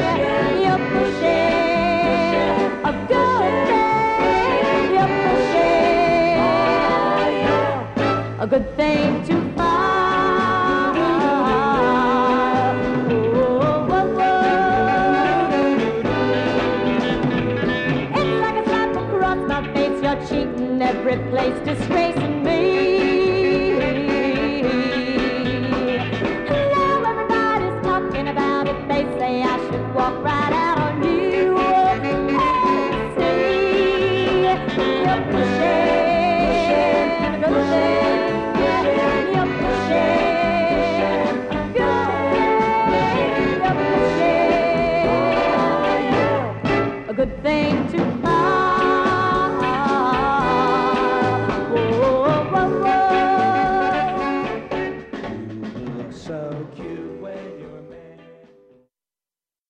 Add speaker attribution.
Speaker 1: You're pushing a good thing. You're pushing a good thing too far. Whoa, whoa, whoa. It's like a slap across my face. You're cheating every place, disgracing me. Now everybody's talking about it. They say I should walk right